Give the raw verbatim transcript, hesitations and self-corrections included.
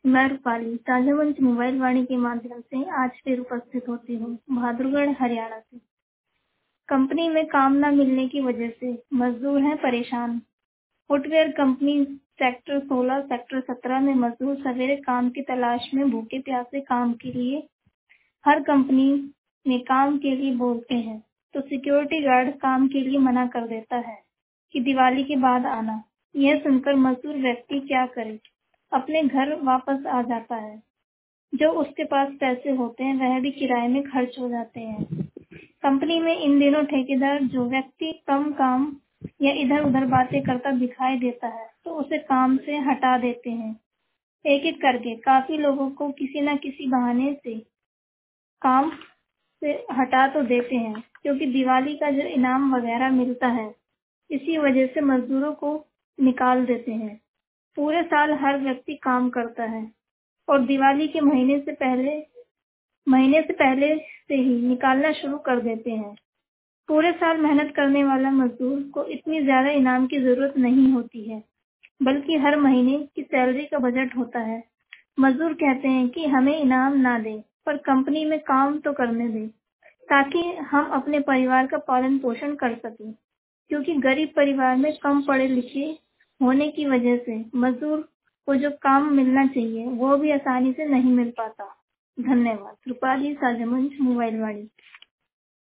मैं रूपाली साझामंच मोबाइल वाणी के माध्यम से आज फिर उपस्थित होती हूँ बहादुरगढ़ हरियाणा से। कंपनी में काम न मिलने की वजह से मजदूर हैं परेशान। फुटवेयर कंपनी सेक्टर सोलह सेक्टर सत्रह में मजदूर सवेरे काम की तलाश में भूखे प्यासे काम के लिए हर कंपनी में काम के लिए बोलते हैं तो सिक्योरिटी गार्ड काम के लिए मना कर देता है कि दिवाली के बाद आना। यह सुनकर मजदूर व्यक्ति क्या करे, अपने घर वापस आ जाता है। जो उसके पास पैसे होते हैं वह भी किराए में खर्च हो जाते हैं। कंपनी में इन दिनों ठेकेदार जो व्यक्ति कम काम या इधर उधर बातें करता दिखाई देता है तो उसे काम से हटा देते हैं। एक एक करके काफी लोगों को किसी न किसी बहाने से काम से हटा तो देते हैं क्योंकि दिवाली का जो इनाम वगैरह मिलता है इसी वजह से मजदूरों को निकाल देते हैं। पूरे साल हर व्यक्ति काम करता है और दिवाली के महीने से पहले महीने से पहले से ही निकालना शुरू कर देते हैं। पूरे साल मेहनत करने वाला मजदूर को इतनी ज्यादा इनाम की जरूरत नहीं होती है, बल्कि हर महीने की सैलरी का बजट होता है। मजदूर कहते हैं कि हमें इनाम ना दे पर कंपनी में काम तो करने दे ताकि हम अपने परिवार का पालन पोषण कर सकें, क्योंकि गरीब परिवार में कम पढ़े लिखे होने की वजह से मजदूर को जो काम मिलना चाहिए वो भी आसानी से नहीं मिल पाता। धन्यवाद। रूपाली साझामंच मोबाइल वाणी।